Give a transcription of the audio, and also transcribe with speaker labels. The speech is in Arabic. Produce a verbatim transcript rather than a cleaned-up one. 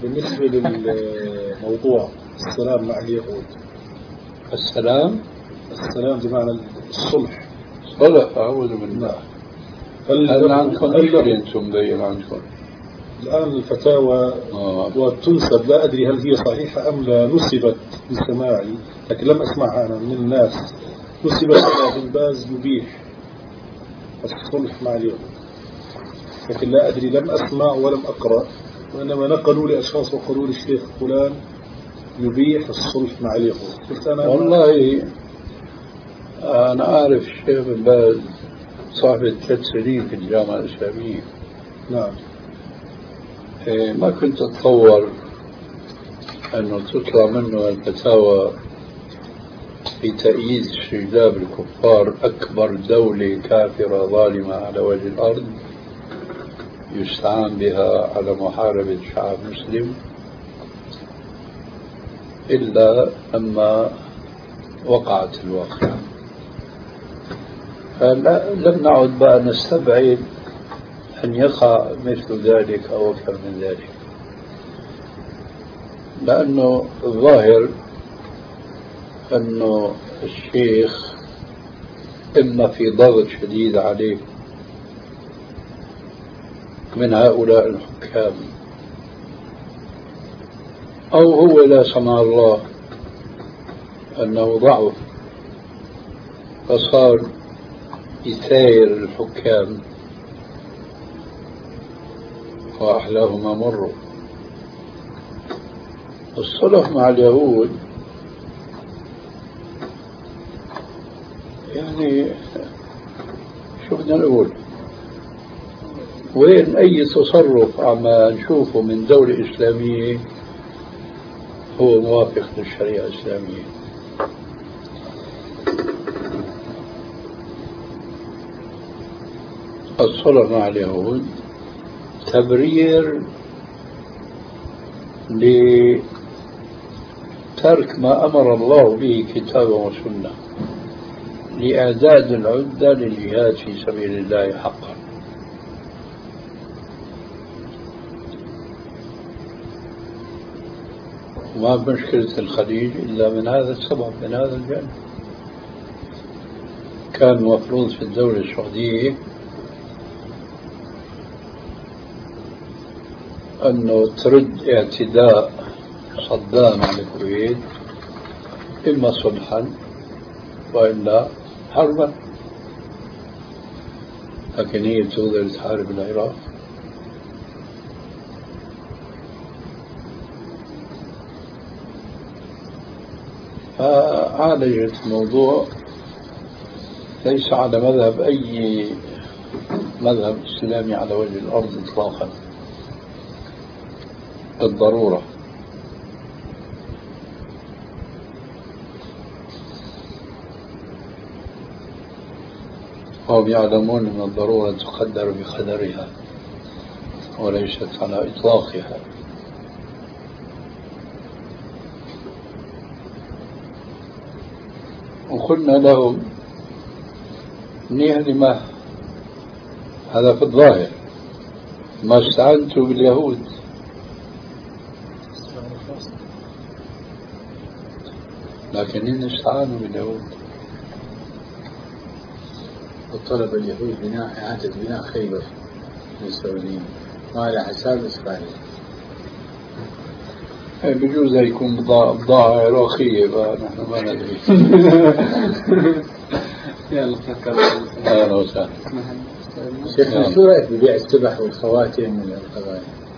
Speaker 1: بالنسبة للموضوع السلام مع اليهود،
Speaker 2: السلام
Speaker 1: السلام بمعنى الصلح.
Speaker 2: صلح، أعوذ بالله.
Speaker 1: هل
Speaker 2: هل عندكم مشكلة
Speaker 1: هل
Speaker 2: أنتم مبين عندكم؟
Speaker 1: الآن الفتاوى
Speaker 2: آه.
Speaker 1: وتنسب، لا أدري هل هي صحيحة أم لا، نسبت من سماعي لكن لم أسمعها أنا من الناس، نسبت إلى ابن باز يبيح الصلح مع اليهود، لكن لا أدري، لم أسمع ولم أقرأ، وإنما نقلوا لأشخاص وقالوا لي الشيخ فلان يبيح الصلح مع اليهود. قلت أنا
Speaker 2: والله أنا أعرف الشيخ بن باز صاحب ثلاث سنين في الجامعة الإسلامية.
Speaker 1: نعم.
Speaker 2: إيه، ما كنت أتصور أنه تطلع منه الفتاوى في تأييد استجلاب الكفار، أكبر دولة كافرة ظالمة على وجه الأرض يستعان بها على محاربة شعب مسلم، إلا لما وقعت الواقعة. فلا لم نعد بقى نستبعد أن يقع مثل ذلك أو أكثر من ذلك، لأنه الظاهر أنه الشيخ إما في ضغط شديد عليه من هؤلاء الحكام، أو هو لا سمح الله أنه ضعف فصار يثاير الحكام وأحلاهم مروا. الصلح مع اليهود يعني شو بدنا نقول، وين أي تصرف عم نشوفه من دولة إسلامية هو موافق للشريعة الإسلامية. الصلح مع اليهود تبرير لترك ما أمر الله به كتابا وسنة، لإعداد العدة للجهاد في سبيل الله حقا. وما مشكلة الخليج إلا من هذا السبب، من هذا الجانب. كان مفروض في الدولة السعودية أنه ترد اعتداء صدام على الكويت إما صلحا وإلا حربا، لكن هي تقدر تحارب العراق. فعالجت الموضوع ليس على مذهب أي مذهب إسلامي على وجه الأرض إطلاقا، بالضرورة. هم يعلمون أن الضرورة تقدر بقدرها وليست على إطلاقها. وقلنا لهم منيح ما هذا في الظاهر ما استعنتوا باليهود، لكن إن استعانوا باليهود.
Speaker 3: وطلب اليهود بناء إعادة بناء خيبر للسعوديين وعلى حساب إسرائيل.
Speaker 2: بجوز يكون بضاعة عراقية، فنحن ما ندري.
Speaker 3: يلا فكر.
Speaker 2: أهلا وسهلا.
Speaker 3: شيخنا، شو رأيك ببيع السبح والخواتم من القضايا؟